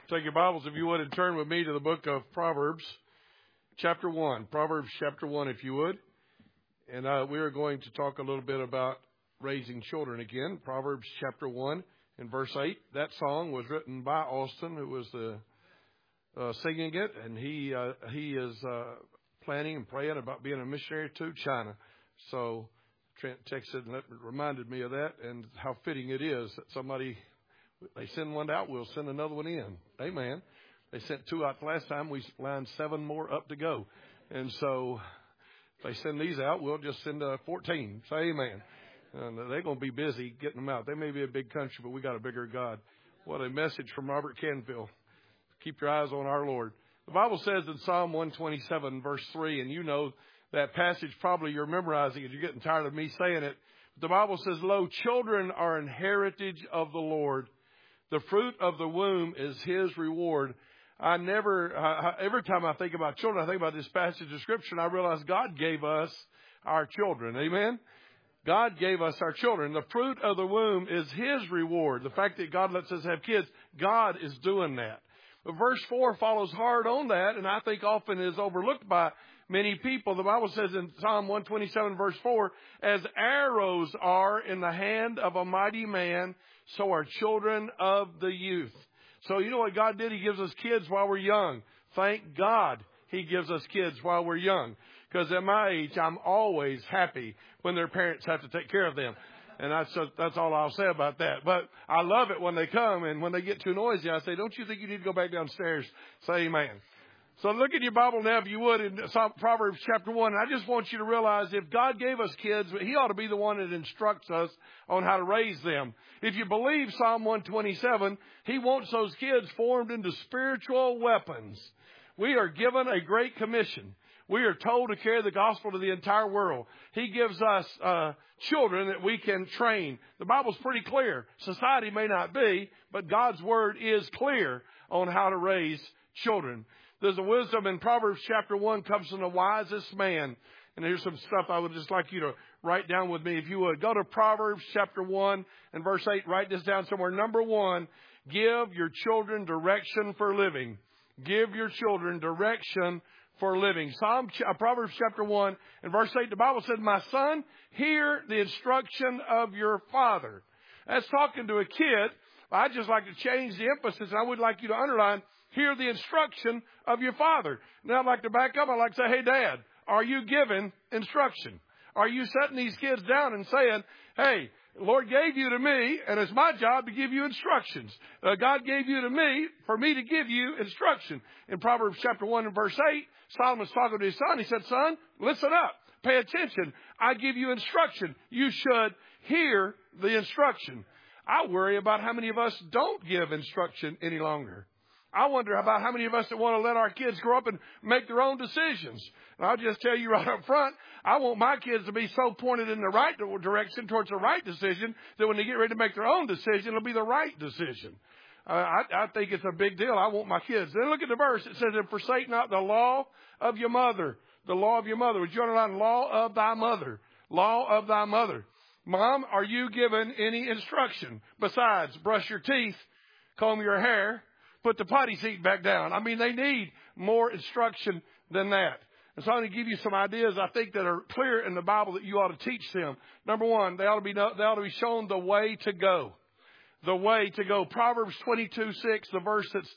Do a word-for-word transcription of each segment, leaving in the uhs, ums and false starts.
Take your Bibles, if you would, and turn with me to the book of Proverbs, chapter one. Proverbs, chapter one, if you would. And uh, we are going to talk a little bit about raising children again. Proverbs, chapter one, and verse eight. That song was written by Austin, who was the uh, singing it, and he uh, he is uh, planning and praying about being a missionary to China. So Trent texted and reminded me of that, and how fitting it is that somebody. They send one out, we'll send another one in. Amen. They sent two out last time. We lined seven more up to go. And so if they send these out, we'll just send uh, fourteen. Say amen. And they're going to be busy getting them out. They may be a big country, but we got a bigger God. What a message from Robert Canfield. Keep your eyes on our Lord. The Bible says in Psalm one twenty-seven, verse three, and you know that passage, probably you're memorizing it. You're getting tired of me saying it. The Bible says, lo, children are an heritage of the Lord. The fruit of the womb is His reward. I never, uh, every time I think about children, I think about this passage of Scripture, and I realize God gave us our children. Amen? God gave us our children. The fruit of the womb is His reward. The fact that God lets us have kids, God is doing that. But verse four follows hard on that, and I think often is overlooked by many people. The Bible says in Psalm one twenty-seven, verse four, as arrows are in the hand of a mighty man, so are children of the youth. So you know what God did? He gives us kids while we're young. Thank God He gives us kids while we're young. Because at my age, I'm always happy when their parents have to take care of them. And that's just, that's all I'll say about that. But I love it when they come, and when they get too noisy, I say, don't you think you need to go back downstairs? Say amen. So look at your Bible now, if you would, in Proverbs chapter one. And I just want you to realize if God gave us kids, He ought to be the one that instructs us on how to raise them. If you believe Psalm one twenty-seven, He wants those kids formed into spiritual weapons. We are given a great commission. We are told to carry the gospel to the entire world. He gives us uh, children that we can train. The Bible's pretty clear. Society may not be, but God's word is clear on how to raise children. There's a wisdom in Proverbs chapter one comes from the wisest man. And here's some stuff I would just like you to write down with me if you would. Go to Proverbs chapter one and verse eight. Write this down somewhere. Number one, give your children direction for living. Give your children direction for living. Psalm, uh, Proverbs chapter one and verse eight, the Bible said, my son, hear the instruction of your father. That's talking to a kid. I'd just like to change the emphasis, and I would like you to underline, hear the instruction of your father. Now I'd like to back up. I'd like to say, hey, Dad, are you giving instruction? Are you setting these kids down and saying, hey, Lord gave you to me, and it's my job to give you instructions. Uh, God gave you to me for me to give you instruction. In Proverbs chapter one and verse eight, Solomon's talking to his son. He said, son, listen up. Pay attention. I give you instruction. You should hear the instruction. I worry about how many of us don't give instruction any longer. I wonder about how many of us that want to let our kids grow up and make their own decisions. And I'll just tell you right up front, I want my kids to be so pointed in the right direction towards the right decision that when they get ready to make their own decision, it'll be the right decision. Uh, I, I think it's a big deal. I want my kids. Then look at the verse. It says, and forsake not the law of your mother. The law of your mother. Would you underline law of thy mother? Law of thy mother. Mom, are you given any instruction besides brush your teeth, comb your hair, put the potty seat back down? I mean, they need more instruction than that. And so I'm going to give you some ideas I think that are clear in the Bible that you ought to teach them. Number one, they ought to be they ought to be shown the way to go. The way to go. Proverbs twenty-two six, the verse that's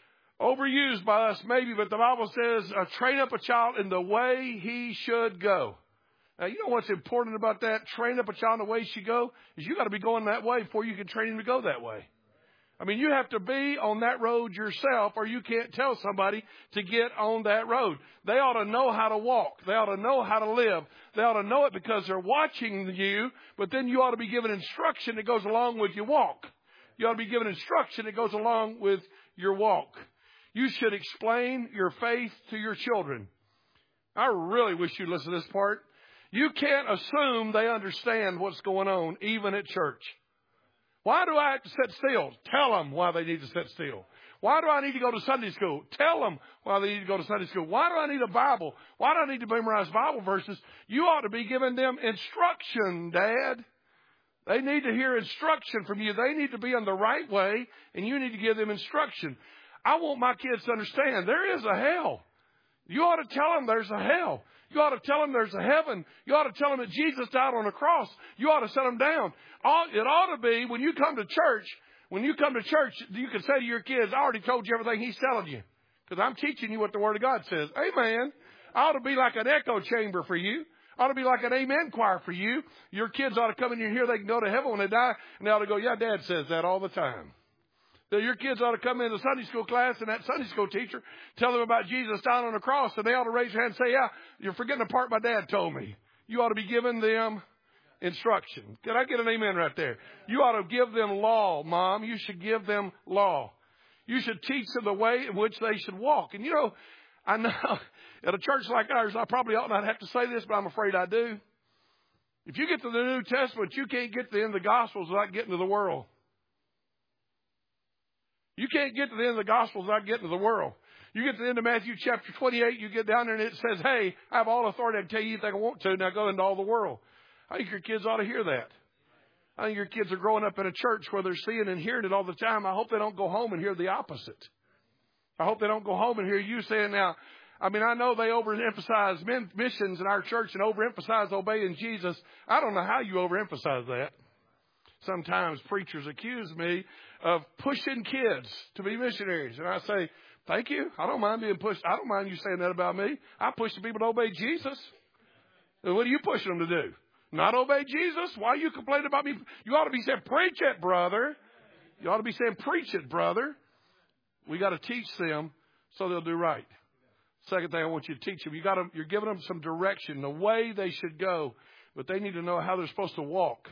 overused by us maybe, but the Bible says, uh, train up a child in the way he should go. Now, you know what's important about that? Train up a child in the way he should go is you got to be going that way before you can train him to go that way. I mean, you have to be on that road yourself, or you can't tell somebody to get on that road. They ought to know how to walk. They ought to know how to live. They ought to know it because they're watching you, but then you ought to be given instruction that goes along with your walk. You ought to be given instruction that goes along with your walk. You should explain your faith to your children. I really wish you'd listen to this part. You can't assume they understand what's going on, even at church. Why do I have to sit still? Tell them why they need to sit still. Why do I need to go to Sunday school? Tell them why they need to go to Sunday school. Why do I need a Bible? Why do I need to memorize Bible verses? You ought to be giving them instruction, Dad. They need to hear instruction from you. They need to be on the right way, and you need to give them instruction. I want my kids to understand there is a hell. You ought to tell them there's a hell. You ought to tell them there's a heaven. You ought to tell them that Jesus died on the cross. You ought to set them down. It ought to be when you come to church, when you come to church, you can say to your kids, I already told you everything he's telling you. Because I'm teaching you what the Word of God says. Amen. I ought to be like an echo chamber for you. I ought to be like an amen choir for you. Your kids ought to come in here. They can go to heaven when they die. And they ought to go, yeah, Dad says that all the time. That your kids ought to come into Sunday school class and that Sunday school teacher tell them about Jesus dying on the cross. And they ought to raise their hand and say, yeah, you're forgetting the part my dad told me. You ought to be giving them instruction. Can I get an amen right there? You ought to give them law, Mom. You should give them law. You should teach them the way in which they should walk. And, you know, I know at a church like ours, I probably ought not have to say this, but I'm afraid I do. If you get to the New Testament, you can't get to the end of the Gospels without getting to the world. You can't get to the end of the Gospels without getting to the world. You get to the end of Matthew chapter twenty-eight, you get down there and it says, hey, I have all authority. I can tell you anything I want to. Now go into all the world. I think your kids ought to hear that. I think your kids are growing up in a church where they're seeing and hearing it all the time. I hope they don't go home and hear the opposite. I hope they don't go home and hear you saying now, I mean, I know they overemphasize men, missions in our church and overemphasize obeying Jesus. I don't know how you overemphasize that. Sometimes preachers accuse me of pushing kids to be missionaries. And I say, thank you. I don't mind being pushed. I don't mind you saying that about me. I push the people to obey Jesus. And what are you pushing them to do? Not obey Jesus? Why are you complaining about me? You ought to be saying, preach it, brother. You ought to be saying, preach it, brother. We got to teach them so they'll do right. Second thing I want you to teach them, you got to, you're giving them some direction, the way they should go, but they need to know how they're supposed to walk.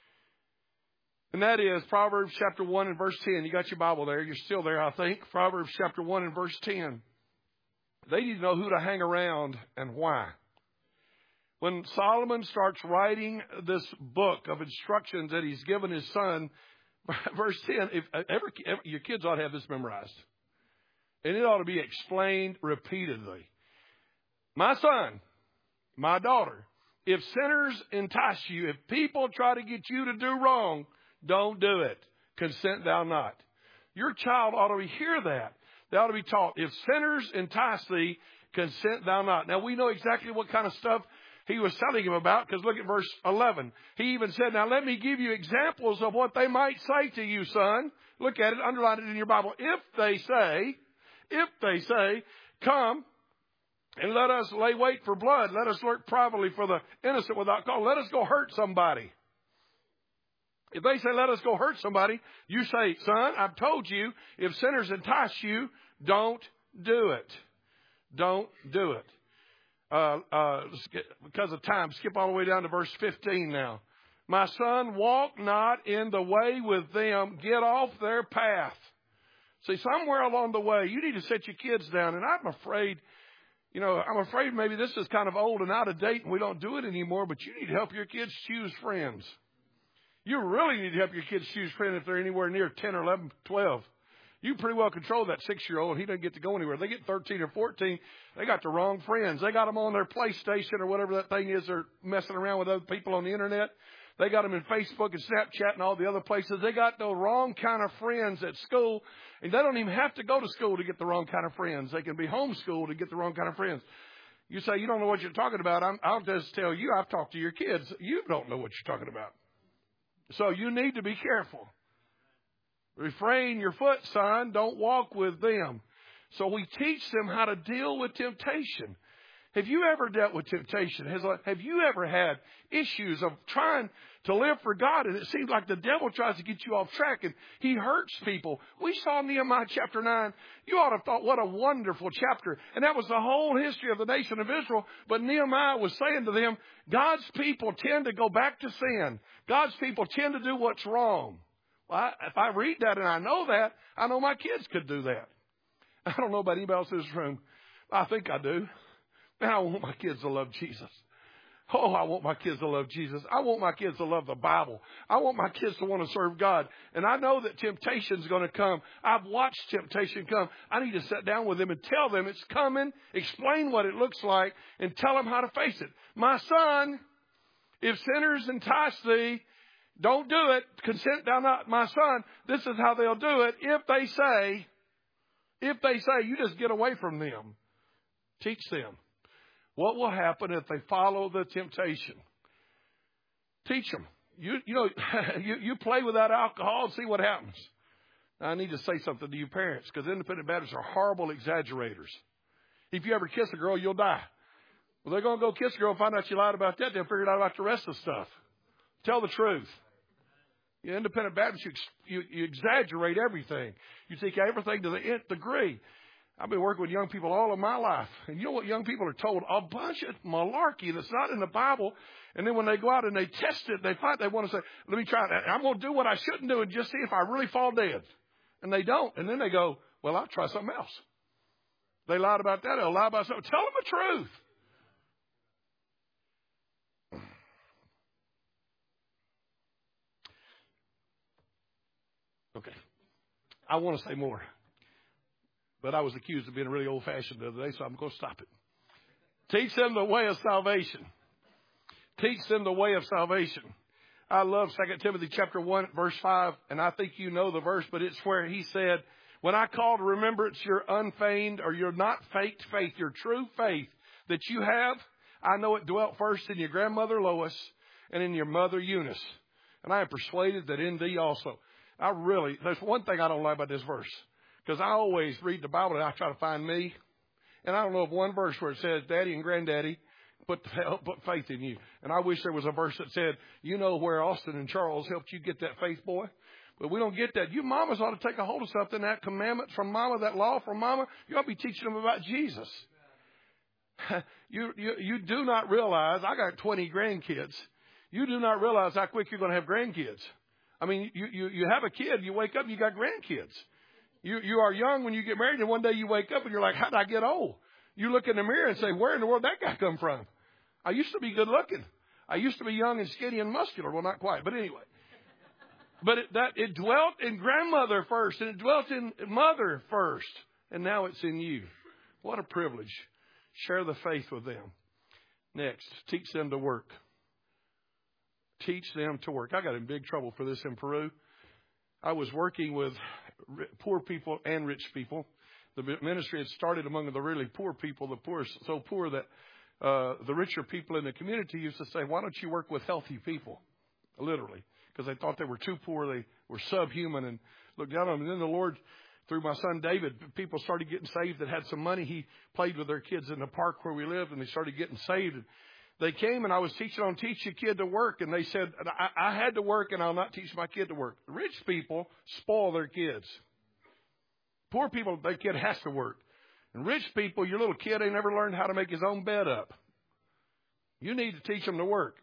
And that is Proverbs chapter one and verse ten. You got your Bible there. You're still there, I think. Proverbs chapter one and verse ten. They need to know who to hang around and why. When Solomon starts writing this book of instructions that he's given his son, verse ten, if ever, ever, your kids ought to have this memorized. And it ought to be explained repeatedly. My son, my daughter, if sinners entice you, if people try to get you to do wrong, don't do it. Consent thou not. Your child ought to hear that. They ought to be taught, if sinners entice thee, consent thou not. Now, we know exactly what kind of stuff he was telling him about, because look at verse eleven. He even said, now let me give you examples of what they might say to you, son. Look at it, underline it in your Bible. If they say, if they say, come and let us lay wait for blood, let us lurk privately for the innocent without cause, let us go hurt somebody. If they say, let us go hurt somebody, you say, son, I've told you, if sinners entice you, don't do it. Don't do it. Uh, uh, because of time, skip all the way down to verse fifteen now. My son, walk not in the way with them. Get off their path. See, somewhere along the way, you need to set your kids down. And I'm afraid, you know, I'm afraid maybe this is kind of old and out of date and we don't do it anymore, but you need to help your kids choose friends. You really need to help your kids choose friends if they're anywhere near ten or eleven, twelve. You pretty well control that six-year-old. He doesn't get to go anywhere. They get thirteen or fourteen. They got the wrong friends. They got them on their PlayStation or whatever that thing is. They're messing around with other people on the Internet. They got them in Facebook and Snapchat and all the other places. They got the wrong kind of friends at school. And they don't even have to go to school to get the wrong kind of friends. They can be homeschooled to get the wrong kind of friends. You say, you don't know what you're talking about. I'm, I'll just tell you, I've talked to your kids. You don't know what you're talking about. So you need to be careful. Refrain your foot, son. Don't walk with them. So we teach them how to deal with temptation. Have you ever dealt with temptation? Has, have you ever had issues of trying to live for God, and it seems like the devil tries to get you off track, and he hurts people? We saw Nehemiah chapter nine. You ought to have thought, what a wonderful chapter. And that was the whole history of the nation of Israel. But Nehemiah was saying to them, God's people tend to go back to sin. God's people tend to do what's wrong. Well, I, if I read that and I know that, I know my kids could do that. I don't know about anybody else in this room. I think I do. Man, I want my kids to love Jesus. Oh, I want my kids to love Jesus. I want my kids to love the Bible. I want my kids to want to serve God. And I know that temptation's going to come. I've watched temptation come. I need to sit down with them and tell them it's coming, explain what it looks like, and tell them how to face it. My son, if sinners entice thee, don't do it. Consent thou not. My son, this is how they'll do it. If they say, if they say, you just get away from them, teach them. What will happen if they follow the temptation? Teach them. You, you know, you, you play without alcohol and see what happens. Now, I need to say something to you parents, because independent Baptists are horrible exaggerators. If you ever kiss a girl, you'll die. Well, they're going to go kiss a girl and find out you lied about that. They'll figure out about the rest of the stuff. Tell the truth. You independent Baptists, you, you, you exaggerate everything. You take everything to the nth degree. I've been working with young people all of my life. And you know what young people are told? A bunch of malarkey that's not in the Bible. And then when they go out and they test it, they find they want to say, let me try it. I'm going to do what I shouldn't do and just see if I really fall dead. And they don't. And then they go, well, I'll try something else. They lied about that. They'll lie about something. Tell them the truth. Okay. I want to say more. But I was accused of being really old-fashioned the other day, so I'm going to stop it. Teach them the way of salvation. Teach them the way of salvation. I love Second Timothy chapter one, verse five, and I think you know the verse, but it's where he said, when I call to remembrance your unfeigned or your not faked faith, your true faith that you have, I know it dwelt first in your grandmother Lois and in your mother Eunice. And I am persuaded that in thee also. I really, there's one thing I don't like about this verse. Because I always read the Bible and I try to find me. And I don't know of one verse where it says, Daddy and Granddaddy put, put faith in you. And I wish there was a verse that said, you know where Austin and Charles helped you get that faith, boy. But we don't get that. You mamas ought to take a hold of something, that commandment from mama, that law from mama. You ought to be teaching them about Jesus. you, you, you do not realize, I got twenty grandkids. You do not realize how quick you're going to have grandkids. I mean, you, you, you have a kid, you wake up and you got grandkids. You you are young when you get married, and one day you wake up and you're like, how did I get old? You look in the mirror and say, where in the world did that guy come from? I used to be good looking. I used to be young and skinny and muscular. Well, not quite, but anyway. But it, that it dwelt in grandmother first, and it dwelt in mother first, and now it's in you. What a privilege. Share the faith with them. Next, teach them to work. Teach them to work. I got in big trouble for this in Peru. I was working with poor people and rich people. The ministry had started among the really poor people, the poor so poor that uh, the richer people in the community used to say, why don't you work with healthy people? Literally, because they thought they were too poor. They were subhuman and looked down on them. And then the Lord, through my son David, people started getting saved that had some money. He played with their kids in the park where we lived, and they started getting saved. And they came, and I was teaching on teach your kid to work, and they said, I, I had to work, and I'll not teach my kid to work. Rich people spoil their kids. Poor people, their kid has to work. And rich people, your little kid ain't never learned how to make his own bed up. You need to teach them to work.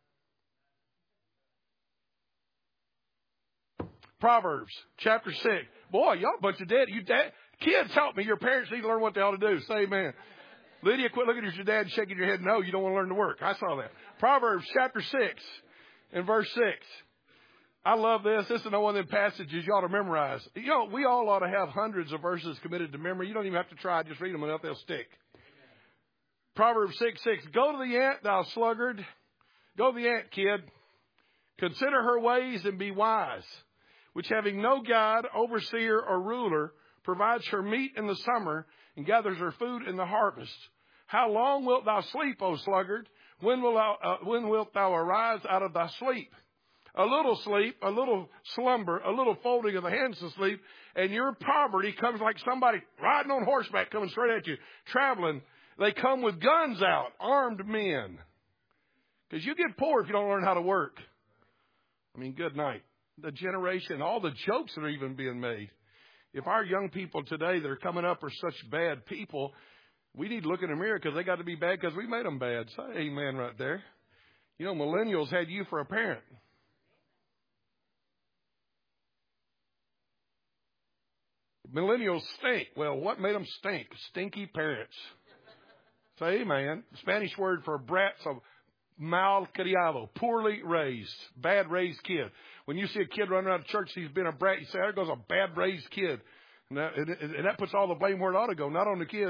Proverbs chapter six. Boy, y'all a bunch of dead. You dad, kids, help me. Your parents need to learn what they ought to do. Say amen. Lydia, quit looking at your dad and shaking your head. No, you don't want to learn to work. I saw that. Proverbs chapter six and verse six. I love this. This is no one of the passages you ought to memorize. You know, we all ought to have hundreds of verses committed to memory. You don't even have to try. Just read them enough, they'll stick. Proverbs six six. Go to the ant, thou sluggard. Go to the ant, kid. Consider her ways and be wise, which having no guide, overseer, or ruler, provides her meat in the summer and gathers her food in the harvest. How long wilt thou sleep, O sluggard? When, will thou, uh, when wilt thou arise out of thy sleep? A little sleep, a little slumber, a little folding of the hands to sleep, and your poverty comes like somebody riding on horseback coming straight at you, traveling. They come with guns out, armed men. Because you get poor if you don't learn how to work. I mean, good night. The generation, all the jokes that are even being made. If our young people today that are coming up are such bad people, we need to look in the mirror because they got to be bad because we made them bad. Say amen right there. You know, millennials had you for a parent. Millennials stink. Well, what made them stink? Stinky parents. Say amen. Spanish word for brat's a mal criado, poorly raised, bad raised kid. When you see a kid running around the church, he's been a brat, you say, there goes a bad raised kid. And that, and, and that puts all the blame where it ought to go, not on the kid.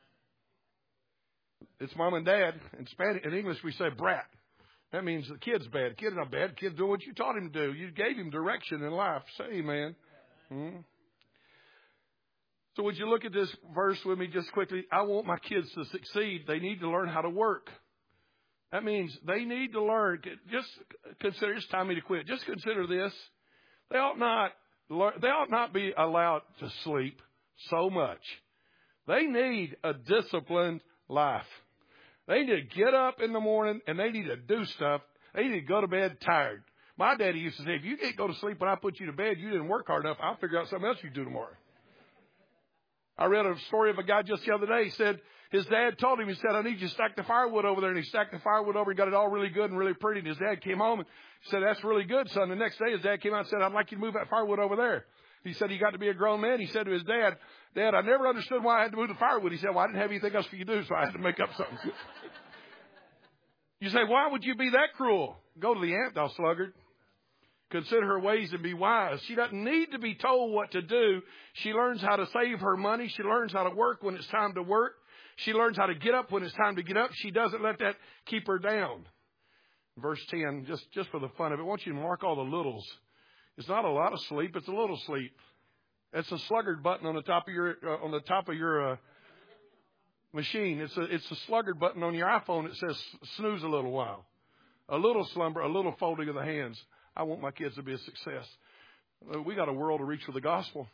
It's mom and dad. In Spanish, in English, we say brat. That means the kid's bad. The kid's not bad. The kid's doing what you taught him to do. You gave him direction in life. Say amen. Hmm. So would you look at this verse with me just quickly? I want my kids to succeed. They need to learn how to work. That means they need to learn. Just consider, it's time to quit. Just consider this. They ought not, they ought not be allowed to sleep so much. They need a disciplined life. They need to get up in the morning and they need to do stuff. They need to go to bed tired. My daddy used to say, if you can't go to sleep when I put you to bed, you didn't work hard enough. I'll figure out something else you do tomorrow. I read a story of a guy just the other day. He said his dad told him, he said, I need you to stack the firewood over there. And he stacked the firewood over and got it all really good and really pretty. And his dad came home and said, that's really good, son. The next day his dad came out and said, I'd like you to move that firewood over there. He said he got to be a grown man. He said to his dad, Dad, I never understood why I had to move the firewood. He said, well, I didn't have anything else for you to do, so I had to make up something. You say, why would you be that cruel? Go to the ant, thou sluggard. Consider her ways and be wise. She doesn't need to be told what to do. She learns how to save her money. She learns how to work when it's time to work. She learns how to get up when it's time to get up. She doesn't let that keep her down. Verse ten, just, just for the fun of it, I want you to mark all the littles. It's not a lot of sleep. It's a little sleep. It's a sluggard button on the top of your uh, on the top of your uh, machine. It's a it's a sluggard button on your iPhone. It says snooze a little while. A little slumber, a little folding of the hands. I want my kids to be a success. We got a world to reach for the gospel.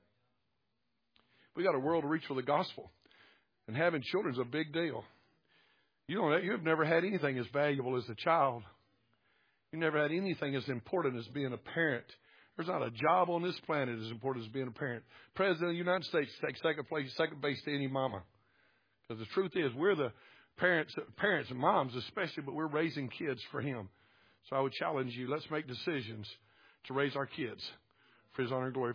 We got a world to reach for the gospel. And having children is a big deal. You don't, you've never had anything as valuable as a child. You've never had anything as important as being a parent. There's not a job on this planet as important as being a parent. President of the United States takes second place, second base to any mama. Because the truth is, we're the parents, parents and moms especially, but we're raising kids for Him. So I would challenge you, let's make decisions to raise our kids for His honor and glory.